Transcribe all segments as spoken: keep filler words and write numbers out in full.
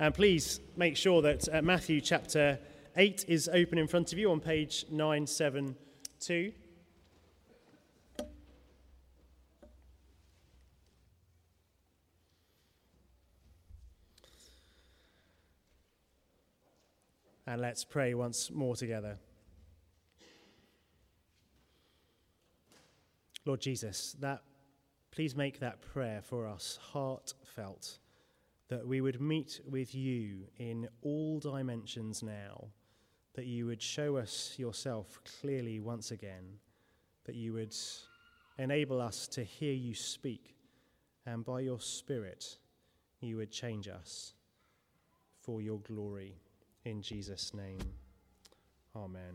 And please make sure that uh, Matthew chapter eight is open in front of you on page nine seventy-two. And let's pray once more together. Lord Jesus, that please make that prayer for us heartfelt, that we would meet with you in all dimensions now, that you would show us yourself clearly once again, that you would enable us to hear you speak, and by your Spirit you would change us for your glory. In Jesus' name, amen.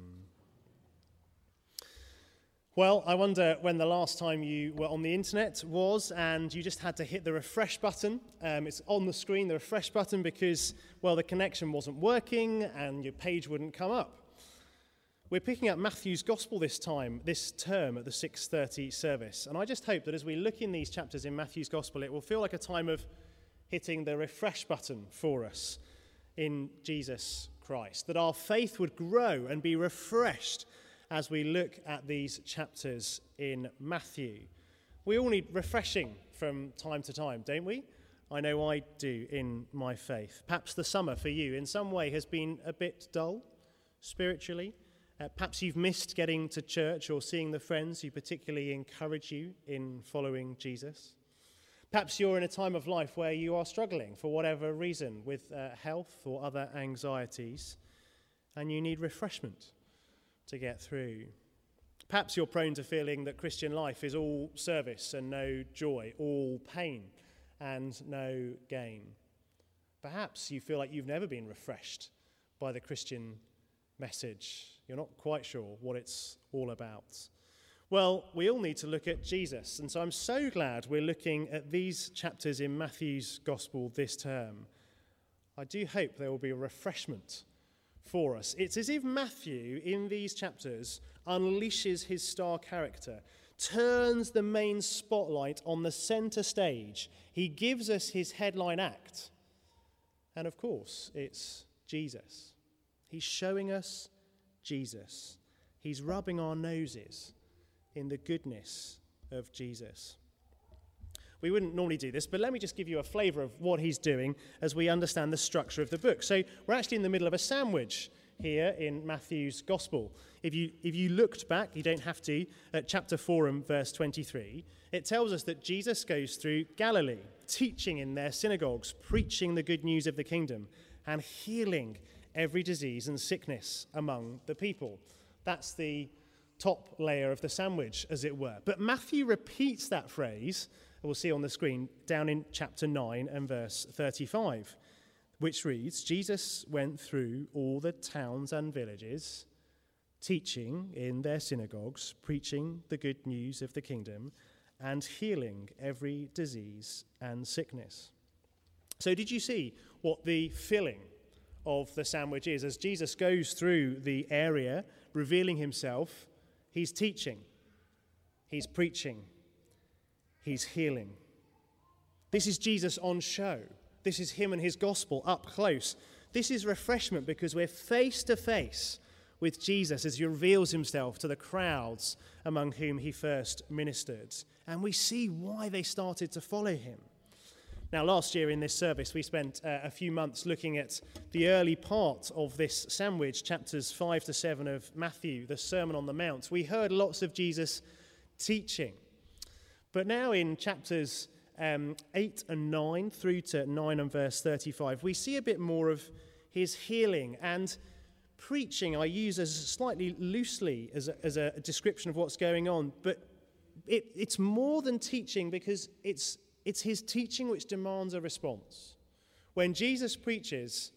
Well, I wonder when the last time you were on the internet was and you just had to hit the refresh button. Um, it's on the screen, the refresh button, because, well, the connection wasn't working and your page wouldn't come up. We're picking up Matthew's Gospel this time, this term at the six thirty service. And I just hope that as we look in these chapters in Matthew's Gospel, it will feel like a time of hitting the refresh button for us in Jesus Christ, that our faith would grow and be refreshed as we look at these chapters in Matthew. We all need refreshing from time to time, don't we? I know I do in my faith. Perhaps the summer for you in some way has been a bit dull spiritually. Uh, perhaps you've missed getting to church or seeing the friends who particularly encourage you in following Jesus. Perhaps you're in a time of life where you are struggling for whatever reason with uh, health or other anxieties, and you need refreshment to get through. Perhaps you're prone to feeling that Christian life is all service and no joy, all pain and no gain. Perhaps you feel like you've never been refreshed by the Christian message. You're not quite sure what it's all about. Well, we all need to look at Jesus, and so I'm so glad we're looking at these chapters in Matthew's Gospel this term. I do hope there will be a refreshment for us. It's as if Matthew, in these chapters, unleashes his star character, turns the main spotlight on the centre stage. He gives us his headline act. And of course, it's Jesus. He's showing us Jesus. He's rubbing our noses in the goodness of Jesus. We wouldn't normally do this, but let me just give you a flavour of what he's doing as we understand the structure of the book. So we're actually in the middle of a sandwich here in Matthew's Gospel. If you if you looked back, you don't have to, at chapter four and verse twenty-three, it tells us that Jesus goes through Galilee, teaching in their synagogues, preaching the good news of the kingdom, and healing every disease and sickness among the people. That's the top layer of the sandwich, as it were. But Matthew repeats that phrase, we'll see on the screen, down in chapter nine and verse thirty-five, which reads, Jesus went through all the towns and villages, teaching in their synagogues, preaching the good news of the kingdom, and healing every disease and sickness. So did you see what the filling of the sandwich is? As Jesus goes through the area, revealing himself, he's teaching, he's preaching, he's healing. This is Jesus on show. This is him and his gospel up close. This is refreshment because we're face to face with Jesus as he reveals himself to the crowds among whom he first ministered. And we see why they started to follow him. Now, last year in this service, we spent uh, a few months looking at the early part of this sandwich, chapters five to seven of Matthew, the Sermon on the Mount. We heard lots of Jesus teaching. But now in chapters um, eight and nine through to nine and verse thirty-five, we see a bit more of his healing and preaching. I use as slightly loosely as a, as a description of what's going on, but it, it's more than teaching because it's It's his teaching which demands a response. When Jesus preaches,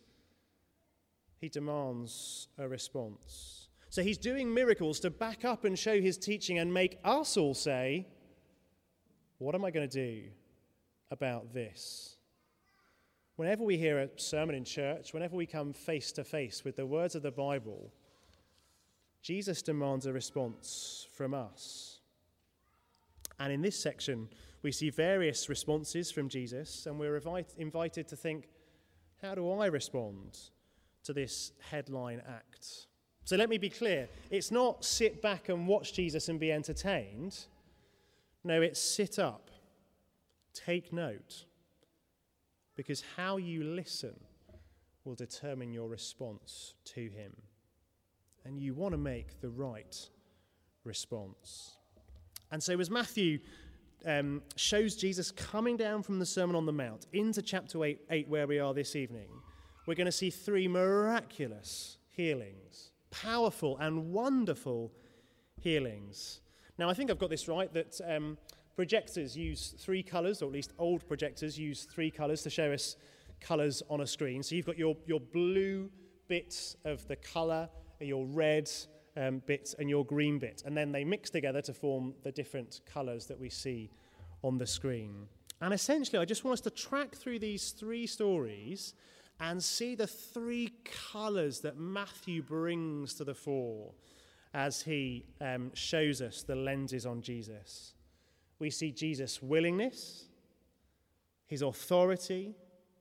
he demands a response. So he's doing miracles to back up and show his teaching and make us all say, what am I going to do about this? Whenever we hear a sermon in church, whenever we come face to face with the words of the Bible, Jesus demands a response from us. And in this section, we see various responses from Jesus, and we're invite, invited to think, How do I respond to this headline act? So let me be clear. It's not sit back and watch Jesus and be entertained. No, it's sit up, take note, because how you listen will determine your response to him. And you want to make the right response. And so as Matthew um, shows Jesus coming down from the Sermon on the Mount into chapter eight, eight, where we are this evening, we're going to see three miraculous healings, powerful and wonderful healings. Now, I think I've got this right, that um, projectors use three colours, or at least old projectors use three colours to show us colours on a screen. So you've got your, your blue bits of the colour, your red um, bits, and your green bit. And then they mix together to form the different colours that we see on the screen. And essentially, I just want us to track through these three stories and see the three colours that Matthew brings to the fore as he um, shows us the lenses on Jesus. We see Jesus' willingness, his authority,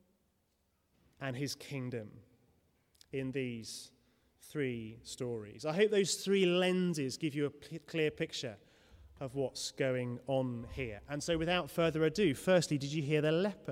and his kingdom in these three stories. I hope those three lenses give you a p- clear picture of what's going on here. And so without further ado, firstly, did you hear the leper?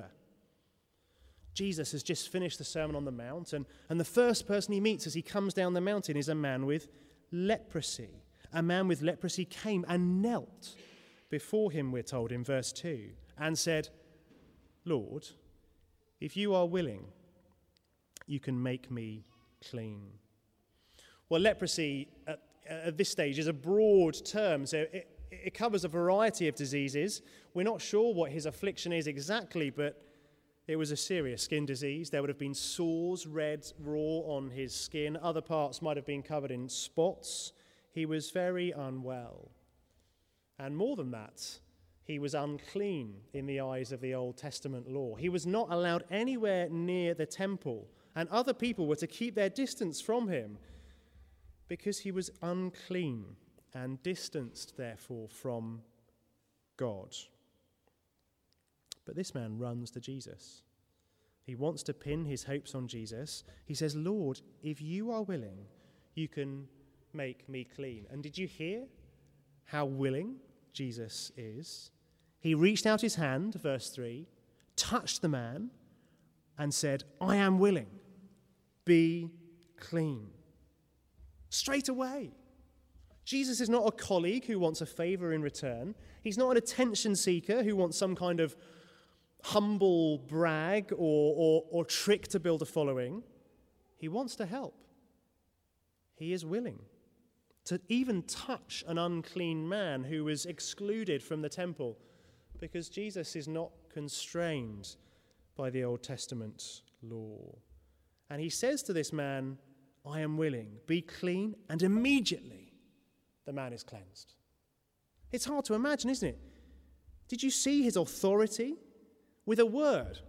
Jesus has just finished the Sermon on the Mount, and, and the first person he meets as he comes down the mountain is a man with leprosy. A man with leprosy came and knelt before him, we're told in verse two, and said, "Lord, if you are willing, you can make me clean." Well, leprosy at, at this stage is a broad term, so it, it covers a variety of diseases. We're not sure what his affliction is exactly, but it was a serious skin disease. There would have been sores, red, raw on his skin. Other parts might have been covered in spots. He was very unwell. And more than that, he was unclean in the eyes of the Old Testament law. He was not allowed anywhere near the temple, and other people were to keep their distance from him because he was unclean and distanced, therefore, from God. But this man runs to Jesus. He wants to pin his hopes on Jesus. He says, "Lord, if you are willing, you can make me clean." And did you hear how willing Jesus is? He reached out his hand, verse three, touched the man, and said, "I am willing, be clean." Straight away. Jesus is not a colleague who wants a favor in return. He's not an attention seeker who wants some kind of humble brag or, or, or trick to build a following. He wants to help. He is willing to even touch an unclean man who was excluded from the temple, because Jesus is not constrained by the Old Testament law. And he says to this man, "I am willing, be clean," and immediately the man is cleansed. It's hard to imagine, isn't it? Did you see his authority? With a word.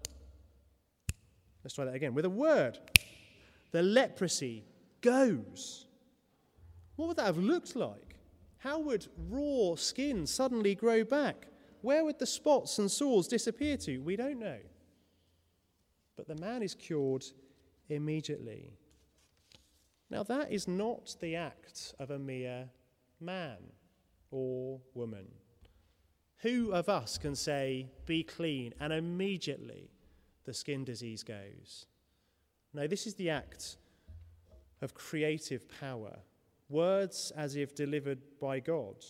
Let's try that again. With a word, the leprosy goes. What would that have looked like? How would raw skin suddenly grow back? Where would the spots and sores disappear to? We don't know. But the man is cured immediately. Now, that is not the act of a mere man or woman. Who of us can say, "Be clean," and immediately the skin disease goes? No, this is the act of creative power. Words as if delivered by God.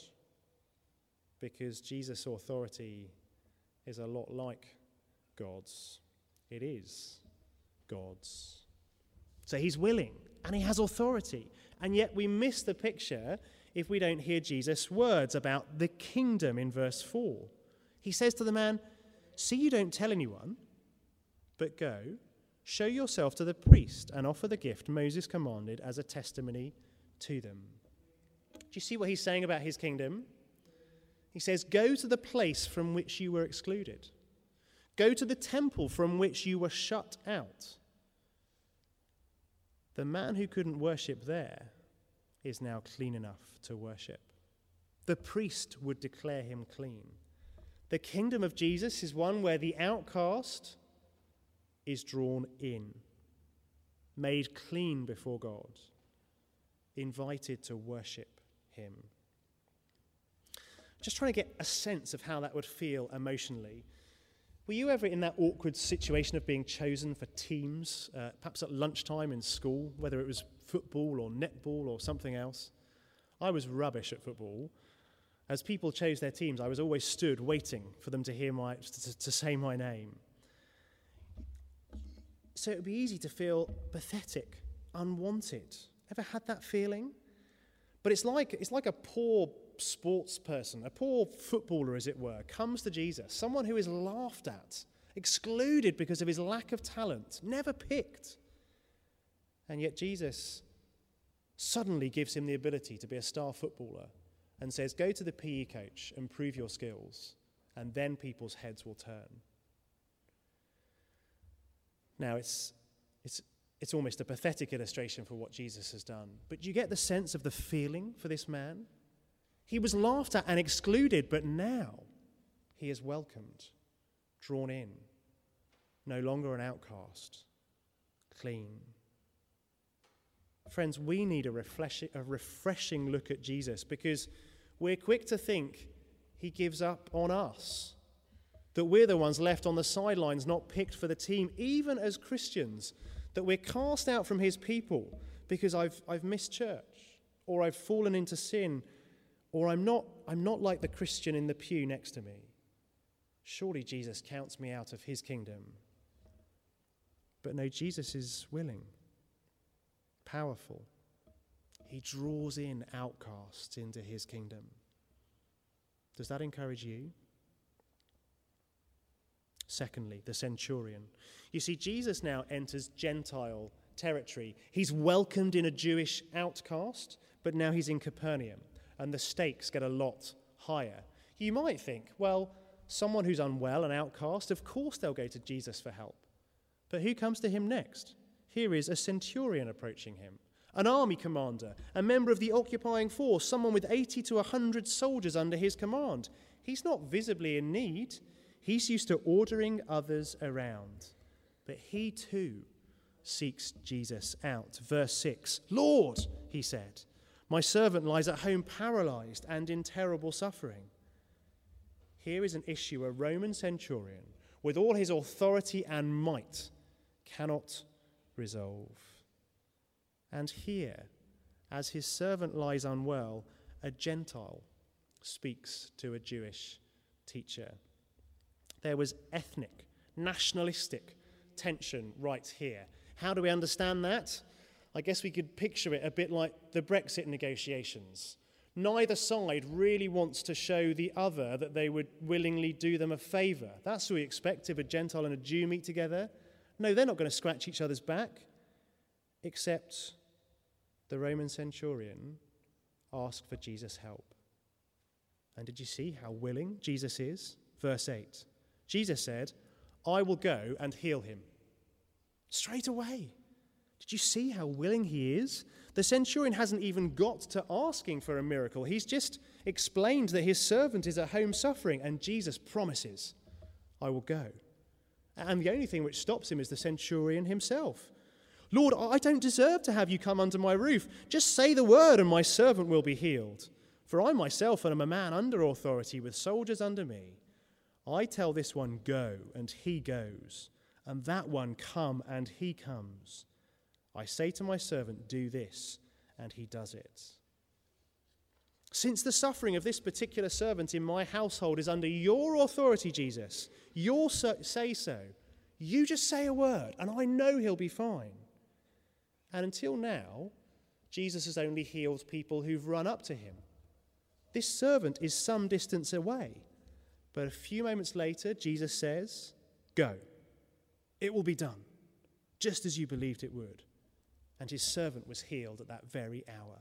Because Jesus' authority is a lot like God's. It is God's. So he's willing and he has authority. And yet we miss the picture if we don't hear Jesus' words about the kingdom in verse four. He says to the man, "See you don't tell anyone, but go, show yourself to the priest and offer the gift Moses commanded as a testimony to them." Do you see what he's saying about his kingdom? He says, go to the place from which you were excluded. Go to the temple from which you were shut out. The man who couldn't worship there is now clean enough to worship. The priest would declare him clean. The kingdom of Jesus is one where the outcast is drawn in, made clean before God, invited to worship him. Just trying to get a sense of how that would feel emotionally. Were you ever in that awkward situation of being chosen for teams, uh, perhaps at lunchtime in school, whether it was football or netball or something else? I was rubbish at football. As people chose their teams, I was always stood waiting for them to hear my to, to say my name. So it would be easy to feel pathetic, unwanted. Ever had that feeling? But it's like it's like a poor sports person, a poor footballer, as it were, comes to Jesus, someone who is laughed at, excluded because of his lack of talent, never picked. And yet Jesus suddenly gives him the ability to be a star footballer and says, go to the P E coach and prove your skills, and then people's heads will turn. Now, it's it's it's almost a pathetic illustration for what Jesus has done, but you get the sense of the feeling for this man. He was laughed at and excluded, but now he is welcomed, drawn in, no longer an outcast, clean. Friends, we need a refreshing, a refreshing look at Jesus, because we're quick to think he gives up on us, that we're the ones left on the sidelines, not picked for the team, even as Christians, that we're cast out from his people because I've, I've missed church, or I've fallen into sin, or I'm not, I'm not like the Christian in the pew next to me. Surely Jesus counts me out of his kingdom. But no, Jesus is willing, powerful. He draws in outcasts into his kingdom. Does that encourage you? Secondly, the centurion. You see, Jesus now enters Gentile territory. He's welcomed in a Jewish outcast, but now he's in Capernaum, and the stakes get a lot higher. You might think, well, someone who's unwell, an outcast, of course they'll go to Jesus for help. But who comes to him next? Here is a centurion approaching him, an army commander, a member of the occupying force, someone with eighty to one hundred soldiers under his command. He's not visibly in need. He's used to ordering others around. But he too seeks Jesus out. Verse six, Lord, he said, my servant lies at home paralyzed and in terrible suffering. Here is an issue a Roman centurion, with all his authority and might, cannot resolve. And here, as his servant lies unwell, a Gentile speaks to a Jewish teacher. There was ethnic, nationalistic tension right here. How do we understand that? I guess we could picture it a bit like the Brexit negotiations. Neither side really wants to show the other that they would willingly do them a favour. That's what we expect if a Gentile and a Jew meet together. No, they're not going to scratch each other's back. Except the Roman centurion asked for Jesus' help. And did you see how willing Jesus is? Verse eight. Jesus said, I will go and heal him. Straight away. Did you see how willing he is? The centurion hasn't even got to asking for a miracle. He's just explained that his servant is at home suffering, and Jesus promises, I will go. And the only thing which stops him is the centurion himself. Lord, I don't deserve to have you come under my roof. Just say the word and my servant will be healed. For I myself am a man under authority with soldiers under me. I tell this one, go, and he goes. And that one, come, and he comes. I say to my servant, do this, and he does it. Since the suffering of this particular servant in my household is under your authority, Jesus, your say so. You just say a word, and I know he'll be fine. And until now, Jesus has only healed people who've run up to him. This servant is some distance away. But a few moments later, Jesus says, go. It will be done, just as you believed it would. And his servant was healed at that very hour.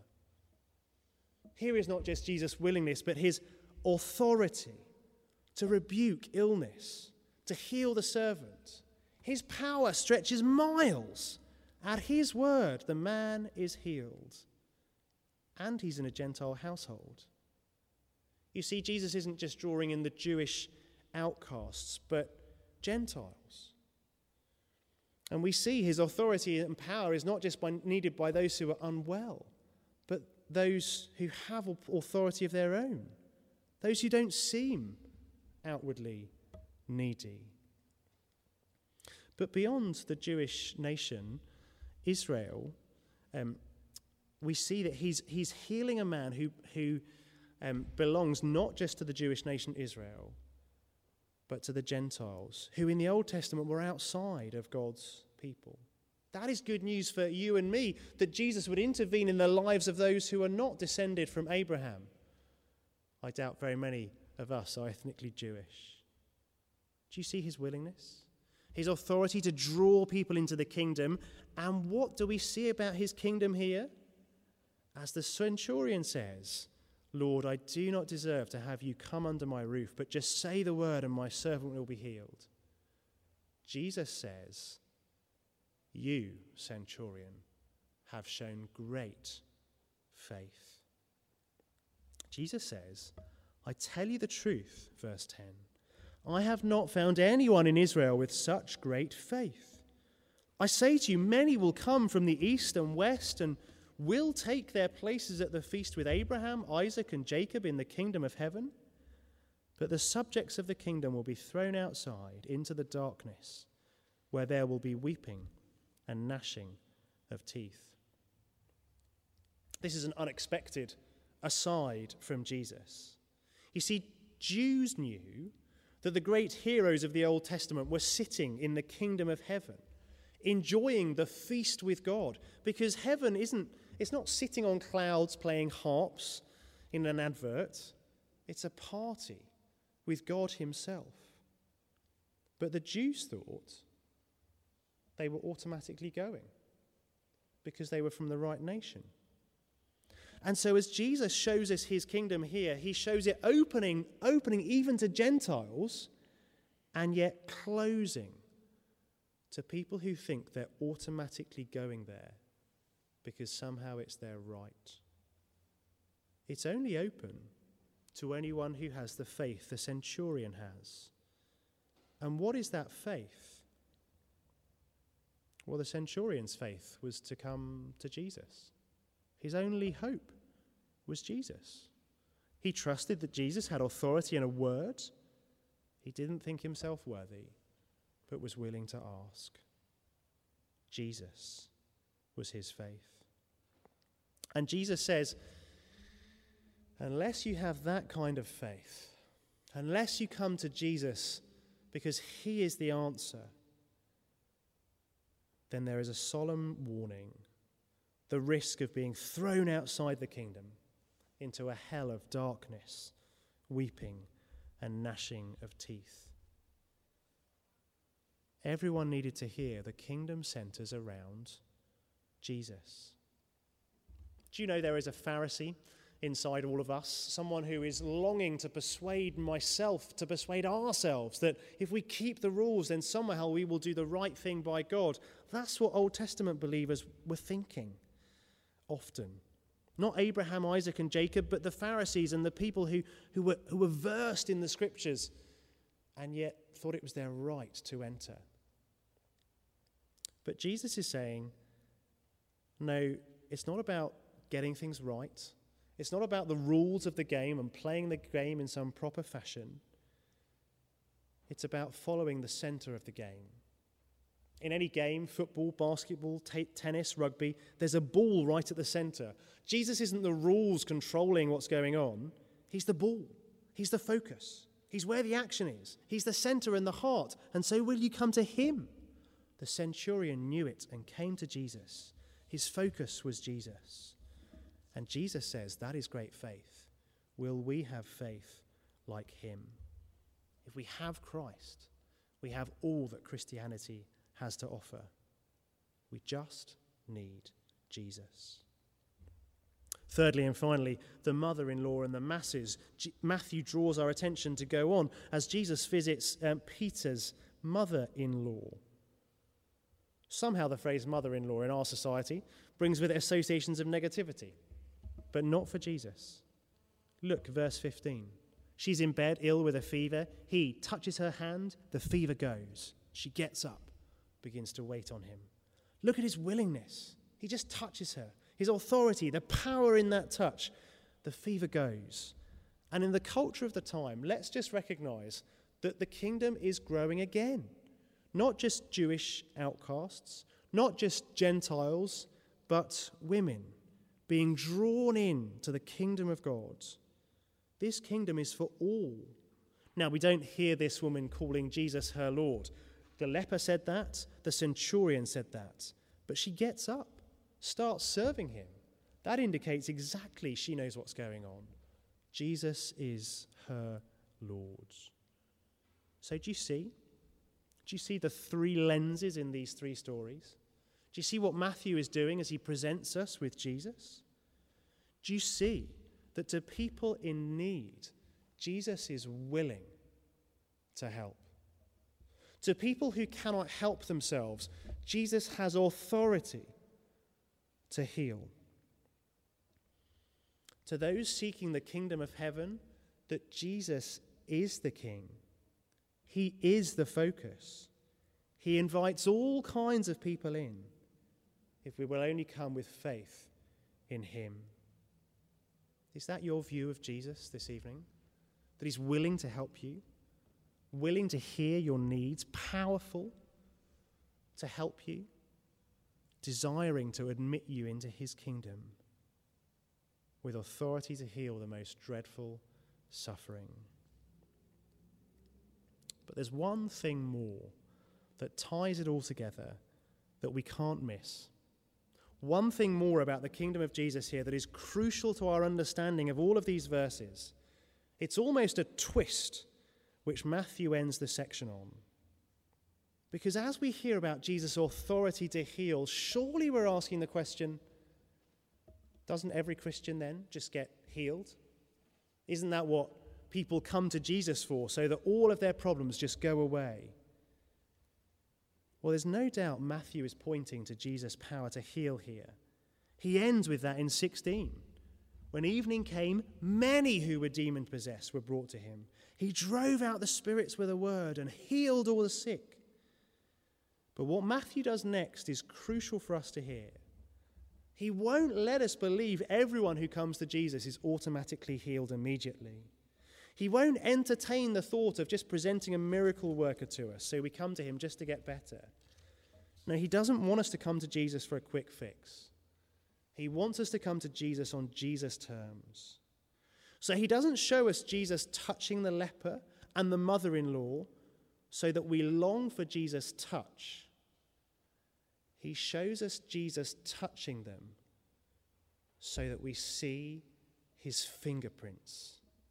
Here is not just Jesus' willingness, but his authority to rebuke illness, to heal the servant. His power stretches miles. At his word, the man is healed. And he's in a Gentile household. You see, Jesus isn't just drawing in the Jewish outcasts, but Gentiles. And we see his authority and power is not just by, needed by those who are unwell, but those who have authority of their own, those who don't seem outwardly needy. But beyond the Jewish nation, Israel, um, we see that he's he's healing a man who who um, belongs not just to the Jewish nation Israel, but to the Gentiles, who in the Old Testament were outside of God's people. That is good news for you and me, that Jesus would intervene in the lives of those who are not descended from Abraham. I doubt very many of us are ethnically Jewish. Do you see his willingness? His authority to draw people into the kingdom. And what do we see about his kingdom here? As the centurion says, Lord, I do not deserve to have you come under my roof, but just say the word and my servant will be healed. Jesus says, you, centurion, have shown great faith. Jesus says, I tell you the truth, verse ten, I have not found anyone in Israel with such great faith. I say to you, many will come from the east and west and will take their places at the feast with Abraham, Isaac, and Jacob in the kingdom of heaven. But the subjects of the kingdom will be thrown outside into the darkness, where there will be weeping and gnashing of teeth. This is an unexpected aside from Jesus. You see, Jews knew that the great heroes of the Old Testament were sitting in the kingdom of heaven, enjoying the feast with God, because heaven isn't, it's not sitting on clouds playing harps in an advert. It's a party with God himself. But the Jews thought they were automatically going because they were from the right nation. And so as Jesus shows us his kingdom here, he shows it opening, opening even to Gentiles, and yet closing to people who think they're automatically going there because somehow it's their right. It's only open to anyone who has the faith the centurion has. And what is that faith? Well, the centurion's faith was to come to Jesus. His only hope was Jesus. He trusted that Jesus had authority and a word. He didn't think himself worthy, but was willing to ask. Jesus was his faith. And Jesus says, unless you have that kind of faith, unless you come to Jesus because he is the answer, then there is a solemn warning, the risk of being thrown outside the kingdom into a hell of darkness, weeping and gnashing of teeth. Everyone needed to hear the kingdom centers around Jesus. Do you know there is a Pharisee inside all of us, someone who is longing to persuade myself, to persuade ourselves that if we keep the rules, then somehow we will do the right thing by God. That's what Old Testament believers were thinking often. Not Abraham, Isaac, and Jacob, but the Pharisees and the people who, who, were, who were versed in the scriptures and yet thought it was their right to enter. But Jesus is saying, no, it's not about getting things right. It's not about the rules of the game and playing the game in some proper fashion. It's about following the center of the game. In any game, football, basketball, t- tennis, rugby, there's a ball right at the center. Jesus isn't the rules controlling what's going on. He's the ball. He's the focus. He's where the action is. He's the center and the heart. And so will you come to him? The centurion knew it and came to Jesus. His focus was Jesus. And Jesus says, that is great faith. Will we have faith like him? If we have Christ, we have all that Christianity has to offer. We just need Jesus. Thirdly and finally, the mother-in-law and the masses. G- Matthew draws our attention to go on as Jesus visits um, Peter's mother-in-law. Somehow the phrase mother-in-law in our society brings with it associations of negativity, but not for Jesus. Look, verse fifteen. She's in bed, ill with a fever. He touches her hand, the fever goes. She gets up begins to wait on him. Look at his willingness. He just touches her. His authority, the power in that touch. The fever goes. And in the culture of the time, let's just recognize that the kingdom is growing again. Not just Jewish outcasts, not just Gentiles, but women being drawn in to the kingdom of God. This kingdom is for all. Now, we don't hear this woman calling Jesus her Lord. The leper said that, the centurion said that. But she gets up, starts serving him. That indicates exactly she knows what's going on. Jesus is her Lord. So do you see? Do you see the three lenses in these three stories? Do you see what Matthew is doing as he presents us with Jesus? Do you see that to people in need, Jesus is willing to help? To people who cannot help themselves, Jesus has authority to heal. To those seeking the kingdom of heaven, that Jesus is the King. He is the focus. He invites all kinds of people in if we will only come with faith in him. Is that your view of Jesus this evening? That he's willing to help you, willing to hear your needs, powerful to help you, desiring to admit you into his kingdom, with authority to heal the most dreadful suffering. But there's one thing more that ties it all together that we can't miss. One thing more about the kingdom of Jesus here that is crucial to our understanding of all of these verses. It's almost a twist which Matthew ends the section on. Because as we hear about Jesus' authority to heal, surely we're asking the question, doesn't every Christian then just get healed? Isn't that what people come to Jesus for, so that all of their problems just go away? Well, there's no doubt Matthew is pointing to Jesus' power to heal here. He ends with that in sixteen. When evening came, many who were demon-possessed were brought to him. He drove out the spirits with a word and healed all the sick. But what Matthew does next is crucial for us to hear. He won't let us believe everyone who comes to Jesus is automatically healed immediately. He won't entertain the thought of just presenting a miracle worker to us so we come to him just to get better. No, he doesn't want us to come to Jesus for a quick fix. He wants us to come to Jesus on Jesus' terms. So he doesn't show us Jesus touching the leper and the mother-in-law so that we long for Jesus' touch. He shows us Jesus touching them so that we see his fingerprints.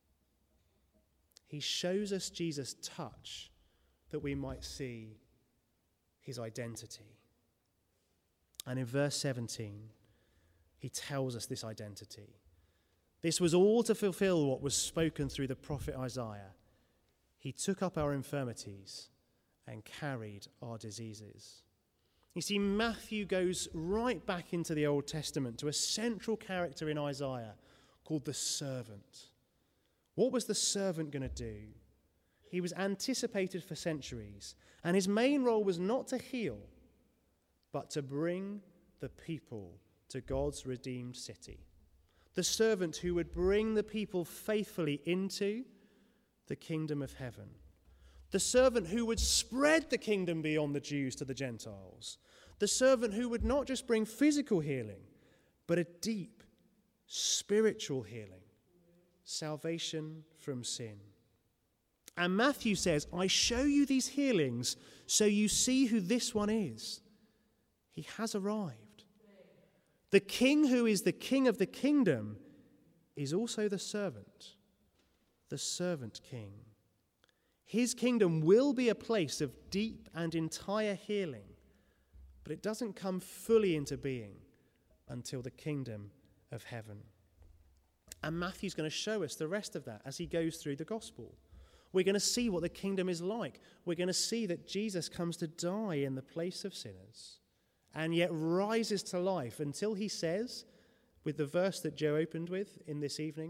He shows us Jesus' touch that we might see his identity. And in verse seventeen, he tells us this identity. This was all to fulfill what was spoken through the prophet Isaiah. He took up our infirmities and carried our diseases. You see, Matthew goes right back into the Old Testament to a central character in Isaiah called the servant. What was the servant going to do? He was anticipated for centuries, and his main role was not to heal, but to bring the people to God's redeemed city. The servant who would bring the people faithfully into the kingdom of heaven. The servant who would spread the kingdom beyond the Jews to the Gentiles. The servant who would not just bring physical healing, but a deep spiritual healing. Salvation from sin. And Matthew says, I show you these healings so you see who this one is. He has arrived. The king who is the king of the kingdom is also the servant, the servant king. His kingdom will be a place of deep and entire healing, but it doesn't come fully into being until the kingdom of heaven. And Matthew's going to show us the rest of that as he goes through the gospel. We're going to see what the kingdom is like. We're going to see that Jesus comes to die in the place of sinners and yet rises to life until he says, with the verse that Joe opened with in this evening,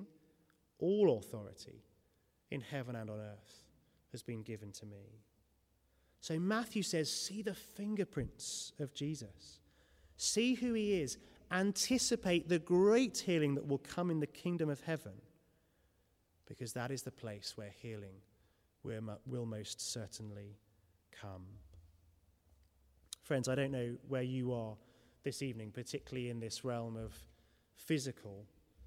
all authority in heaven and on earth has been given to me. So Matthew says, see the fingerprints of Jesus. See who he is. Anticipate the great healing that will come in the kingdom of heaven, because that is the place where healing will most certainly come. Friends, I don't know where you are this evening, particularly in this realm of physical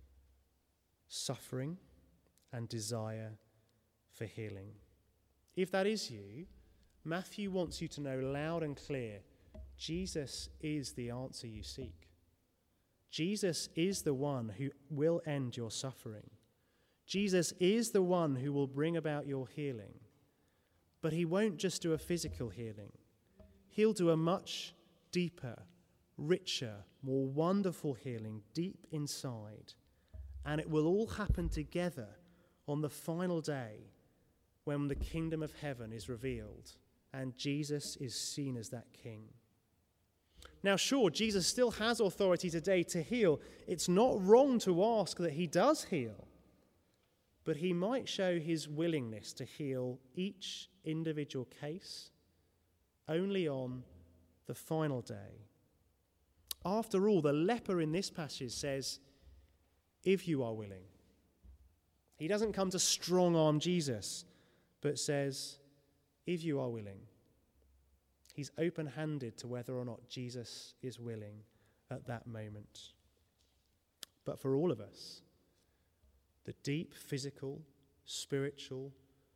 suffering and desire for healing. If that is you, Matthew wants you to know loud and clear, Jesus is the answer you seek. Jesus is the one who will end your suffering. Jesus is the one who will bring about your healing. But he won't just do a physical healing. He'll do a much deeper, richer, more wonderful healing deep inside. And it will all happen together on the final day when the kingdom of heaven is revealed and Jesus is seen as that king. Now, sure, Jesus still has authority today to heal. It's not wrong to ask that he does heal. But he might show his willingness to heal each individual case only on the final day. After all, the leper in this passage says, if you are willing. He doesn't come to strong-arm Jesus, but says, if you are willing. He's open-handed to whether or not Jesus is willing at that moment. But for all of us, the deep physical, spiritual,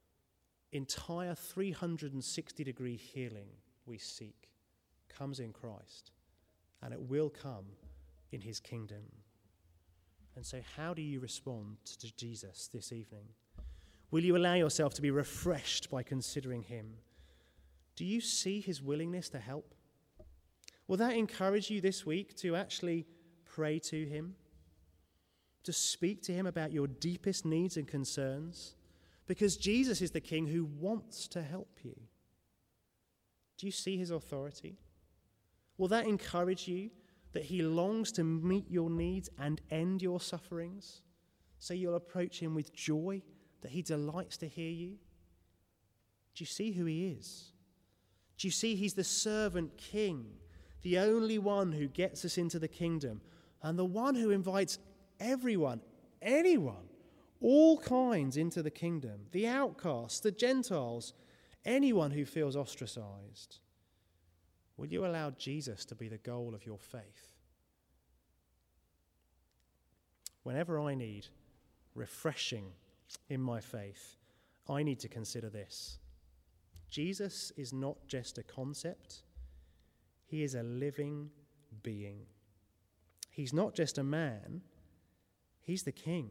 entire three hundred sixty degree healing we seek comes in Christ, and it will come in his kingdom. And so how do you respond to Jesus this evening? Will you allow yourself to be refreshed by considering him? Do you see his willingness to help? Will that encourage you this week to actually pray to him? To speak to him about your deepest needs and concerns? Because Jesus is the King who wants to help you. Do you see his authority? Will that encourage you that he longs to meet your needs and end your sufferings? So you'll approach him with joy, that he delights to hear you? Do you see who he is? Do you see he's the servant king, the only one who gets us into the kingdom, and the one who invites everyone, anyone, all kinds into the kingdom, the outcasts, the Gentiles, anyone who feels ostracized? Will you allow Jesus to be the goal of your faith? Whenever I need refreshing in my faith, I need to consider this. Jesus is not just a concept, he is a living being. He's not just a man, he's the King.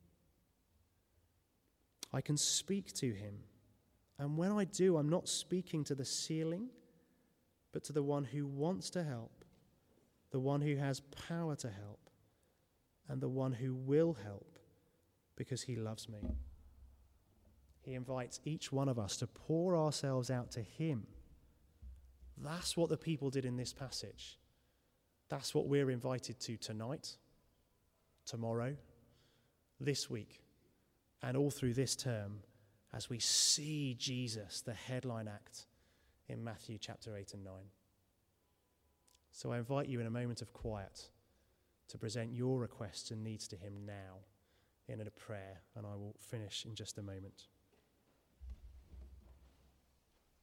I can speak to him, and when I do, I'm not speaking to the ceiling, but to the one who wants to help, the one who has power to help, and the one who will help because he loves me. He invites each one of us to pour ourselves out to him. That's what the people did in this passage. That's what we're invited to tonight, tomorrow, this week, and all through this term as we see Jesus, the headline act in Matthew chapter eight and nine. So I invite you in a moment of quiet to present your requests and needs to him now in a prayer, and I will finish in just a moment.